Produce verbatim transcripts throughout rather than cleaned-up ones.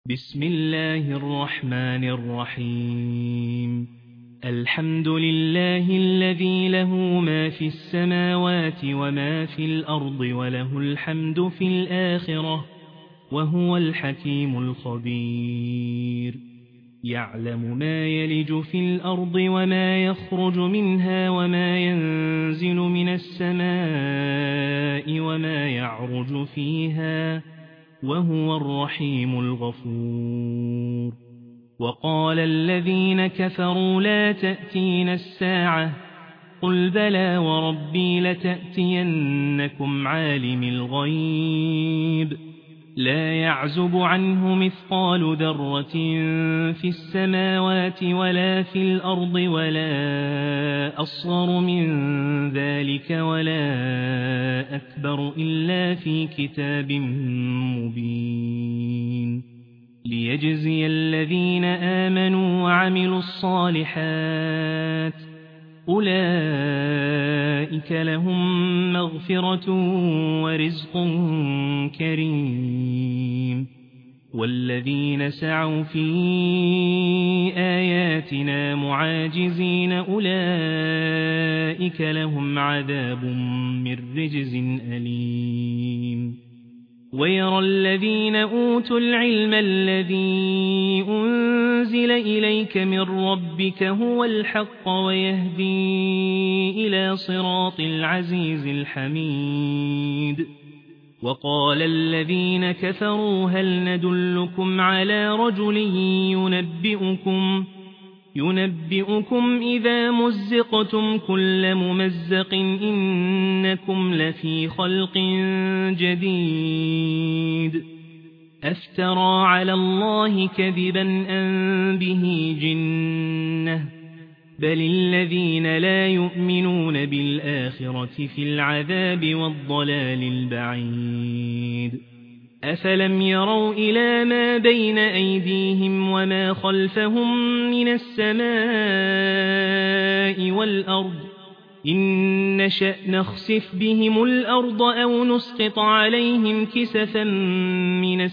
بسم الله الرحمن الرحيم الحمد لله الذي له ما في السماوات وما في الأرض وله الحمد في الآخرة وهو الحكيم الخبير يعلم ما يلج في الأرض وما يخرج منها وما ينزل من السماء وما يعرج فيها وهو الرحيم الغفور وقال الذين كفروا لا تأتينا الساعة قل بلى وربي لتأتينكم عالم الغيب لا يعزب عنه مثقال ذرة في السماوات ولا في الأرض ولا أصغر من ذلك ولا أكبر إلا في كتاب مبين ليجزي الذين آمنوا وعملوا الصالحات أولئك لهم مغفرة ورزق كريم والذين سعوا في آياتنا معاجزين أولئك لهم عذاب من رجز أليم ويرى الذين أوتوا العلم الذي أنزل إليك من ربك هو الحق ويهدي إلى صراط العزيز الحميد وقال الذين كفروا هل ندلكم على رجل ينبئكم ينبئكم إذا مزقتم كل ممزق إنكم لفي خلق جديد أفترى على الله كذبا أم به جنة بل الذين لا يؤمنون بالآخرة في العذاب والضلال البعيد أفلم يروا إلى ما بين أيديهم وما خلفهم من السماء والأرض إن نشأ نخسف بهم الأرض أو نسقط عليهم كسفا من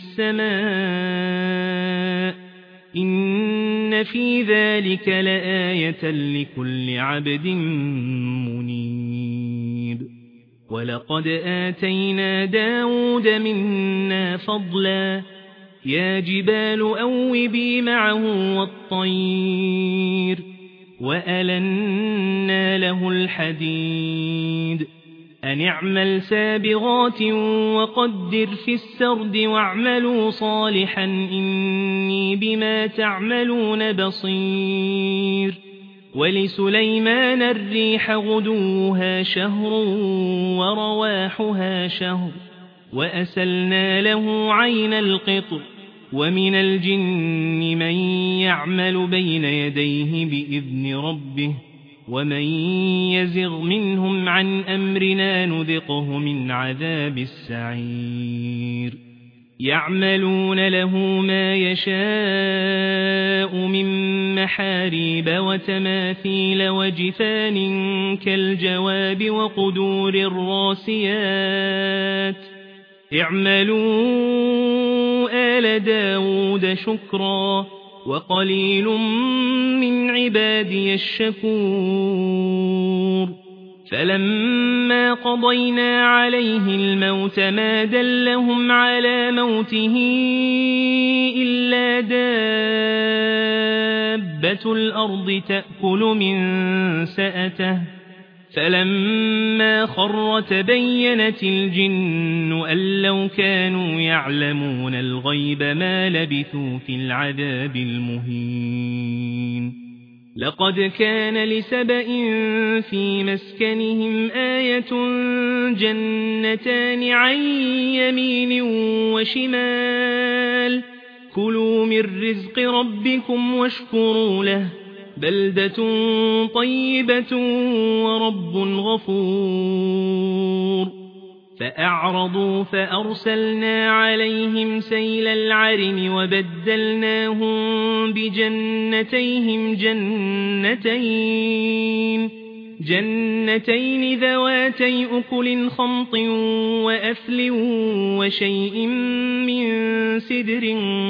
السماء إن في ذلك لآية لكل عبد منيب ولقد آتينا داود منا فضلا يا جبال أوبي معه والطير وألنا له الحديد أن اعمل سابغات وقدر في السرد واعملوا صالحا إني بما تعملون بصير ولسليمان الريح غدوها شهر ورواحها شهر وأسلنا له عين القطر ومن الجن من يعمل بين يديه بإذن ربه ومن يزغ منهم عن أمرنا نذقه من عذاب السعير يعملون له ما يشاء من محاريب وتماثيل وجفان كالجواب وقدور الراسيات اعملوا آل داود شكرا وقليل من عبادي الشكور فلما قضينا عليه الموت ما دلهم على موته إلا دابة الأرض تأكل من سأته فلما خر تبينت الجن أن لو كانوا يعلمون الغيب ما لبثوا في العذاب المهين لقد كان لسبإ في مسكنهم آية جنتان عن يمين وشمال كلوا من رزق ربكم واشكروا له بلدة طيبة ورب غفور فأعرضوا فأرسلنا عليهم سيل العرم وبدلناهم بجنتيهم جنتين جنتين ذواتي أكل خمط وأثل وشيء من سدر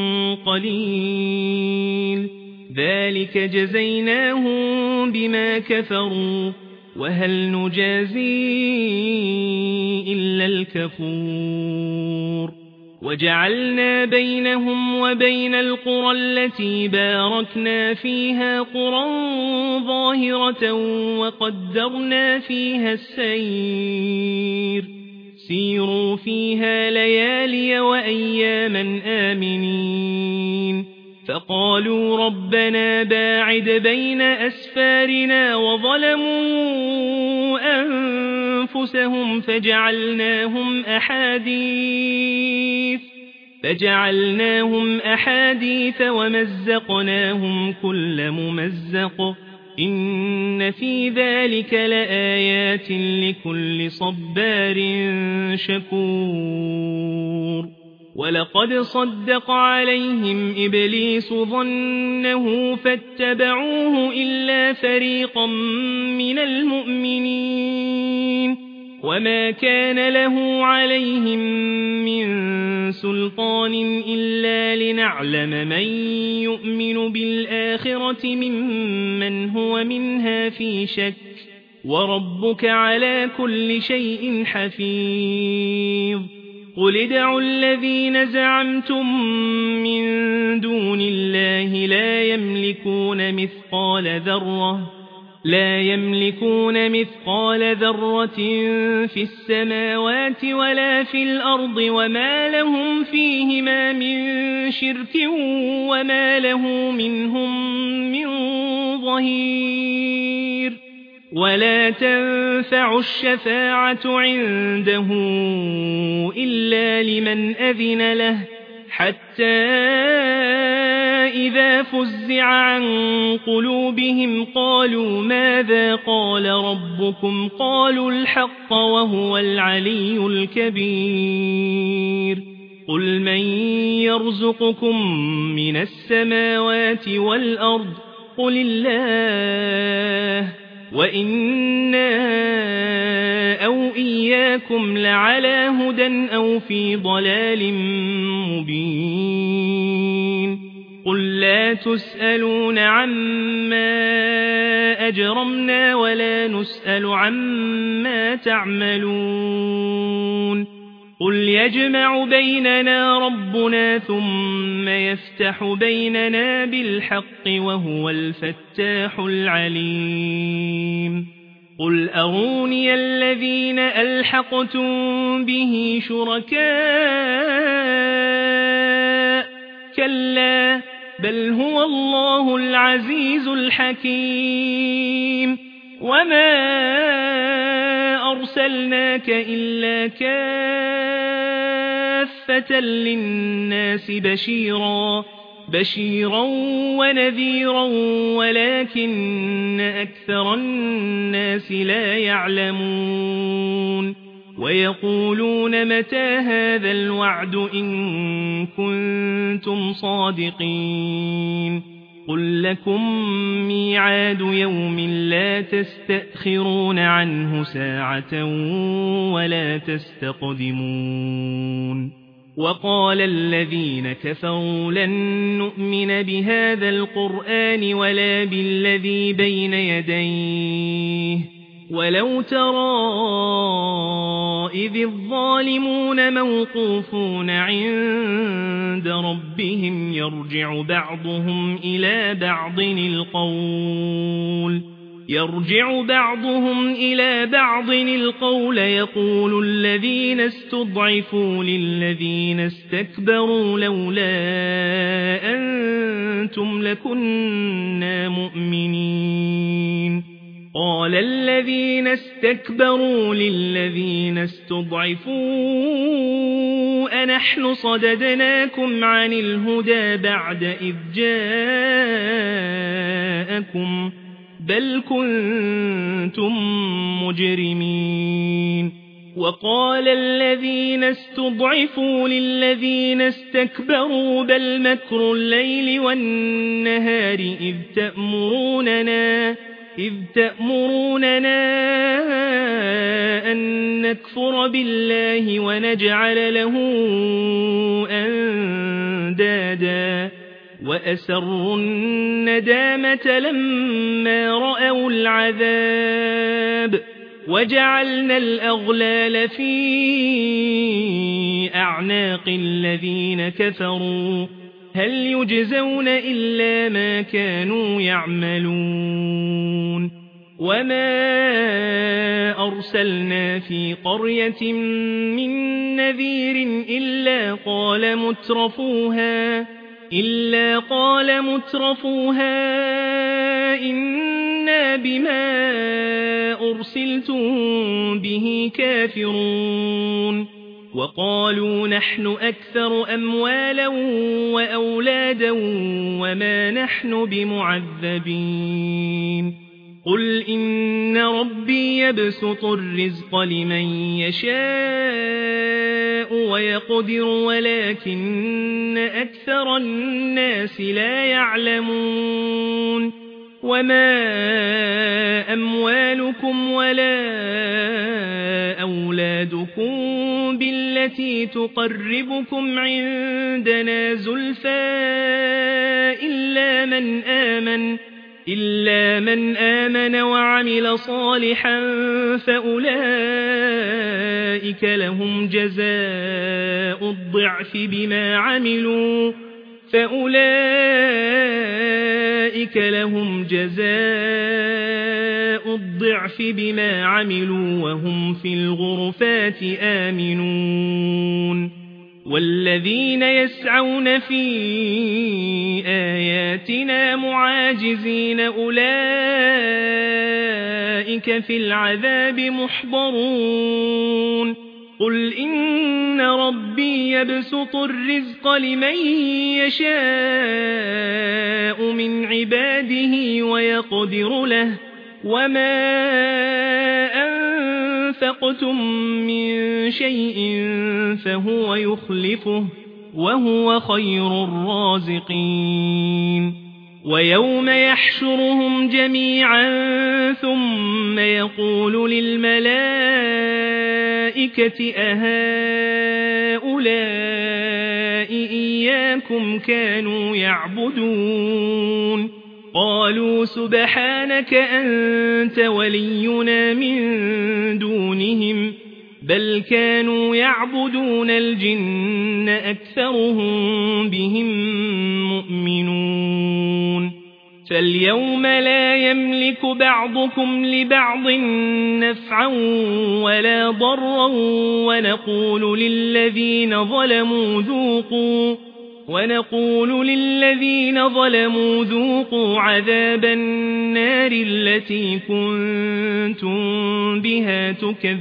قليل ذلك جزيناهم بما كفروا وهل نجازي إلا الكفور وجعلنا بينهم وبين القرى التي باركنا فيها قرى ظاهرة وقدرنا فيها السير سيروا فيها ليالي وأياما آمنين فقالوا ربنا باعد بين أسفارنا وظلموا أنفسهم فجعلناهم أحاديث فجعلناهم أحاديث ومزقناهم كل ممزق إن في ذلك لآيات لكل صبار شكور ولقد صدق عليهم إبليس ظنه فاتبعوه إلا فريقا من المؤمنين وما كان له عليهم من سلطان إلا لنعلم من يؤمن بالآخرة ممن هو منها في شك وربك على كل شيء حفيظ قل ادعوا الذين زعمتم من دون الله لا يملكون مثقال ذرة لا يملكون مثقال ذرة في السماوات ولا في الأرض وما لهم فيهما من شرك وما له منهم من ظهير ولا تنفع الشفاعة عنده إلا لمن أذن له حتى إذا فزع عن قلوبهم قالوا ماذا قال ربكم قالوا الحق وهو العلي الكبير قل من يرزقكم من السماوات والأرض قل الله وإنا أو إياكم لعلى هدى أو في ضلال مبين قل لا تسألون عما أجرمنا ولا نسأل عما تعملون قل يجمع بيننا ربنا ثم يفتح بيننا بالحق وهو الفتاح العليم قل أروني الذين ألحقتم به شركاء كلا بل هو الله العزيز الحكيم وما أرسلناك إلا كافة للناس بشيرا بشيرا ونذيرا ولكن أكثر الناس لا يعلمون ويقولون متى هذا الوعد إن كنتم صادقين قل لكم ميعاد يوم لا تستأخرون عنه ساعة ولا تستقدمون وقال الذين كفروا لن نؤمن بهذا القرآن ولا بالذي بين يديه ولو ترى إذ الظالمون موقوفون عند ربهم يرجع بعضهم إلى بعض القول يرجع بعضهم إلى بعض القول يقول الذين استضعفوا للذين استكبروا لولا أنتم لكنا مؤمنين قال الذين استكبروا للذين استضعفوا أنحن صددناكم عن الهدى بعد إذ جاءكم بل كنتم مجرمين وقال الذين استضعفوا للذين استكبروا بل مكر الليل والنهار إذ تأمروننا إذ تأمروننا أن نكفر بالله ونجعل له أندادا وأسروا الندامة لما رأوا العذاب وجعلنا الأغلال في أعناق الذين كفروا هل يجزون إلا ما كانوا يعملون وما أرسلنا في قرية من نذير إلا قال مترفوها إلا قال مترفوها إنا بما أرسلتم به كافرون وقالوا نحن أكثر أموالا وأولادا وما نحن بمعذبين قل إن ربي يبسط الرزق لمن يشاء ويقدر ولكن أكثر الناس لا يعلمون وما أموالكم ولا أولادكم بالتي تقربكم عندنا زلفى إلا من آمن إلا من آمن وعمل صالحا فأولئك لهم جزاء الضعف بما عملوا فأولئك لهم جزاء الضعف بما عملوا وهم في الغرفات آمنون والذين يسعون في آياتنا معاجزين أولئك في العذاب محضرون قل إن ربي يبسط الرزق لمن يشاء من عباده ويقدر له وما أنفقتم من شيء فهو يخلفه وهو خير الرازقين ويوم يحشرهم جميعا ثم يقول للملائكة أهؤلاء إياكم كانوا يعبدون قالوا سبحانك أنت ولينا من دونهم بل كانوا يعبدون الجن أكثرهم بهم مؤمنون فاليوم لا يملك بعضكم لبعض نفعا ولا ضرا ونقول للذين ظلموا ذوقوا ونقول للذين ظلموا ذوقوا عذاب النار التي كنتم بها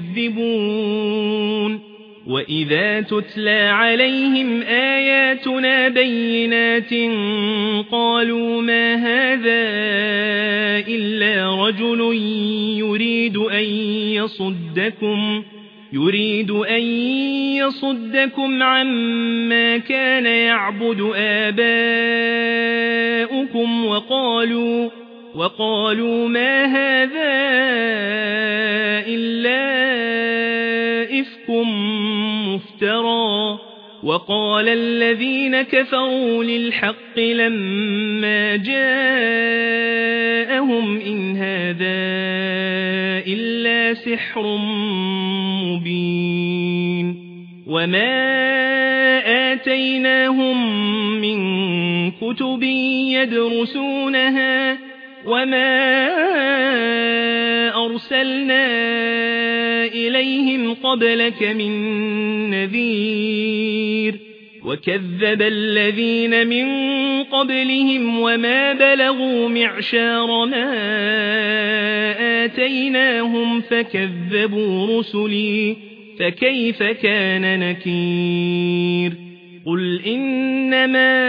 تكذبون وإذا تتلى عليهم آياتنا بينات قالوا ما هذا إلا رجل يريد أن يصدكم يريد أن يصدكم عما كان يعبد آباؤكم وقالوا وقالوا ما هذا إلا إفك مفترى وقال الذين كفروا للحق لما جاءهم إن هذا إلا سحر مبين وما آتيناهم من كتب يدرسونها وما أرسلنا إليهم قبلك من نذير وكذب الذين من قبلهم وما بلغوا معشار ما آتيناهم فكذبوا رسلي فكيف كان نكير قل إنما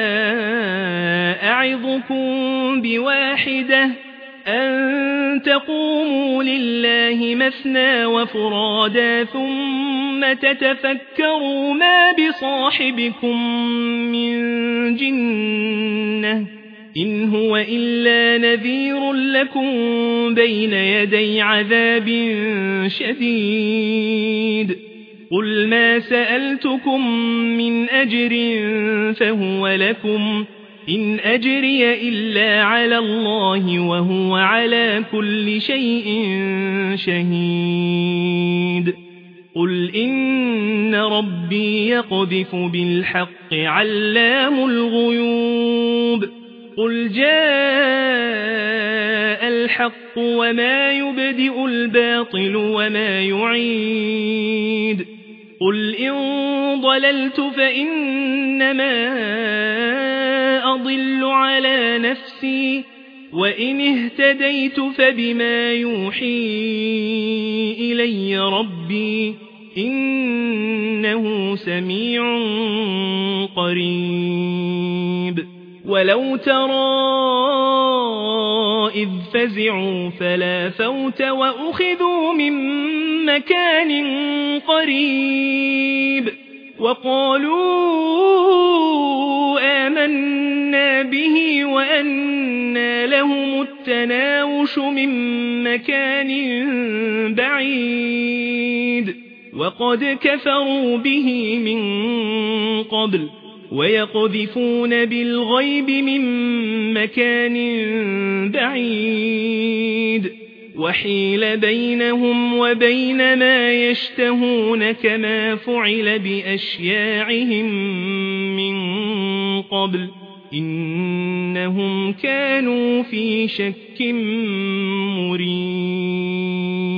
أعظكم بواحدة أن تقوموا لله مثنى وفرادا ثم تتفكروا ما بصاحبكم من جنة إن هو إلا نذير لكم بين يدي عذاب شديد قل ما سألتكم من أجر فهو لكم إن أجري إلا على الله وهو على كل شيء شهيد قل إن ربي يقذف بالحق علام الغيوب قل جاء الحق وما يبدئ الباطل وما يعيد قل إن ضللت فإنما أضل على نفسي وإن اهتديت فبما يوحي إلي ربي إنه سميع قريب ولو ترى إذ فزعوا فلا فوت وأخذوا من مكان قريب وقالوا آمنا به وأنى لهم التناوش من مكان بعيد وقد كفروا به من قبل ويقذفون بالغيب من مكان بعيد وحيل بينهم وبين ما يشتهون كما فعل بأشياعهم من قبل إنهم كانوا في شك مريب